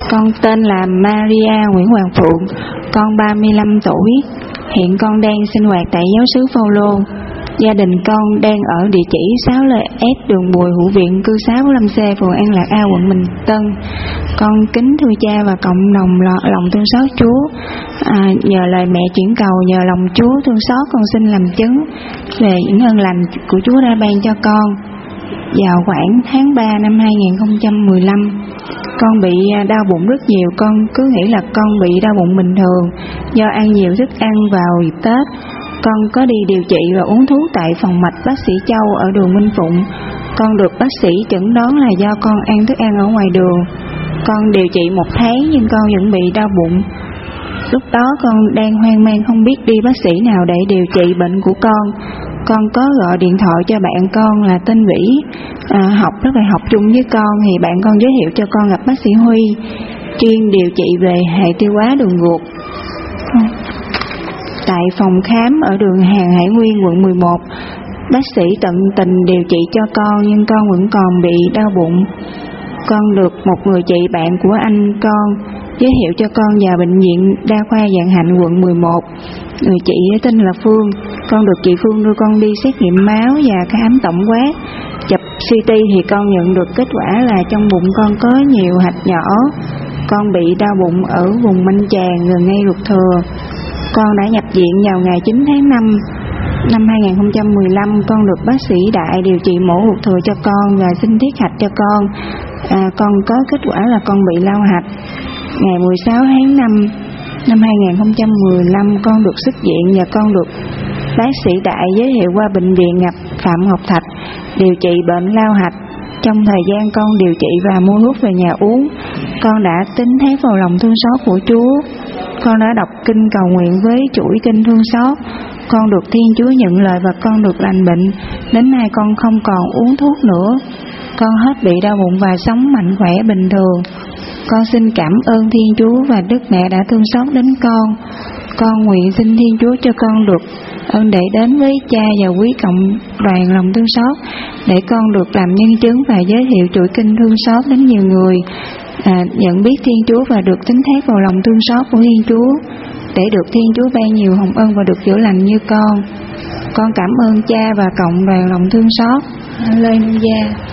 Con tên là Maria Nguyễn Hoàng Phượng, con 35 tuổi. Hiện con đang sinh hoạt tại giáo xứ Phaolô. Gia đình con đang ở địa chỉ 6F đường Bùi, Hữu Viện, cư xá 45C, phường An Lạc A, quận Bình Tân. Con kính thưa cha và cộng đồng lòng thương xót Chúa. Nhờ lời mẹ chuyển cầu, nhờ lòng Chúa thương xót, con xin làm chứng về những ơn lành của Chúa đã ban cho con. Vào khoảng tháng 3 năm 2015, con bị đau bụng rất nhiều. Con cứ nghĩ là con bị đau bụng bình thường do ăn nhiều thức ăn vào dịp Tết. Con có đi điều trị và uống thuốc tại phòng mạch bác sĩ Châu ở đường Minh Phụng. Con được bác sĩ chẩn đoán là do con ăn thức ăn ở ngoài đường. Con điều trị 1 tháng nhưng con vẫn bị đau bụng. Lúc đó con đang hoang mang không biết đi bác sĩ nào để điều trị bệnh của con. Con có gọi điện thoại cho bạn con là tên Vĩ, rất là học chung với con, thì bạn con giới thiệu cho con gặp bác sĩ Huy, chuyên điều trị về hệ tiêu hóa, đường ruột. Tại phòng khám ở đường Hàng Hải Nguyên, quận 11, bác sĩ tận tình điều trị cho con nhưng con vẫn còn bị đau bụng. Con được một người chị bạn của anh con giới thiệu cho con vào bệnh viện Đa khoa Vạn Hạnh, quận 11. Người chị tên là Phương. Con được chị Phương đưa con đi xét nghiệm máu và khám tổng quát. Chụp CT thì con nhận được kết quả là trong bụng con có nhiều hạch nhỏ. Con bị đau bụng ở vùng manh tràng gần ngay ruột thừa. Con đã nhập viện vào ngày 9 tháng 5 năm 2015. Con được bác sĩ Đại điều trị mổ ruột thừa cho con và sinh thiết hạch cho con. Con có kết quả là con bị lao hạch. Ngày 16 tháng 5 năm 2015, con được xuất viện và con được bác sĩ Đại giới thiệu qua bệnh viện Ngập Phạm Ngọc Thạch điều trị bệnh lao hạch. Trong thời gian con điều trị và mua thuốc về nhà uống, con đã tín thác vào lòng thương xót của Chúa. Con đã đọc kinh cầu nguyện với chuỗi kinh thương xót. Con được Thiên Chúa nhận lời và con được lành bệnh. Đến nay con không còn uống thuốc nữa. Con hết bị đau bụng và sống mạnh khỏe bình thường. Con xin cảm ơn Thiên Chúa và Đức Mẹ đã thương xót đến con. Con nguyện xin Thiên Chúa cho con được ơn để đến với cha và quý cộng đoàn lòng thương xót, để con được làm nhân chứng và giới thiệu chuỗi kinh thương xót đến nhiều người nhận biết Thiên Chúa và được tín thác vào lòng thương xót của Thiên Chúa, để được Thiên Chúa ban nhiều hồng ân và được chữa lành như con. Con cảm ơn cha và cộng đoàn lòng thương xót. Hallelujah.